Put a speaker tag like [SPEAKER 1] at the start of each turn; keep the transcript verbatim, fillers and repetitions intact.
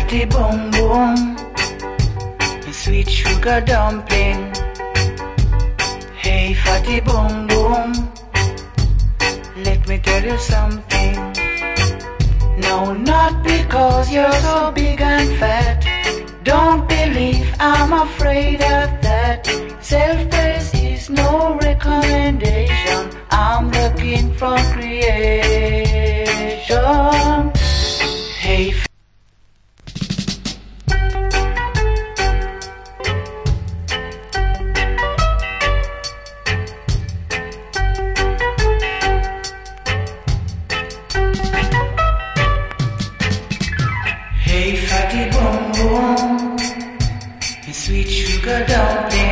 [SPEAKER 1] fatty boom boom, a sweet sugar dumpling. Hey fatty boom boom, let me tell you something. No, not because you're so big and fat. Don't believe I'm afraid of that. Self-praise is no recommendation. I'm looking for creation. Hey. Hey fatty boom boom, a sweet sugar dumpling.